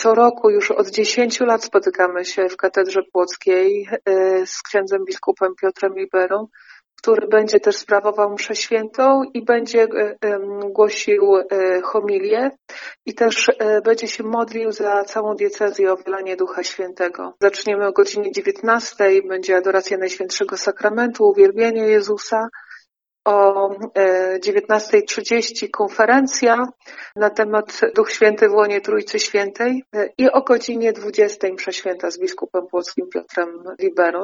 Co roku już od 10 lat spotykamy się w Katedrze Płockiej z księdzem biskupem Piotrem Liberą, który będzie też sprawował mszę świętą i będzie głosił homilię i też będzie się modlił za całą diecezję o wylanie Ducha Świętego. Zaczniemy o godzinie 19, będzie adoracja Najświętszego Sakramentu, uwielbienie Jezusa. O 19:30 konferencja na temat Duch Święty w łonie Trójcy Świętej i o godzinie 20 msza święta z biskupem płockim Piotrem Liberą.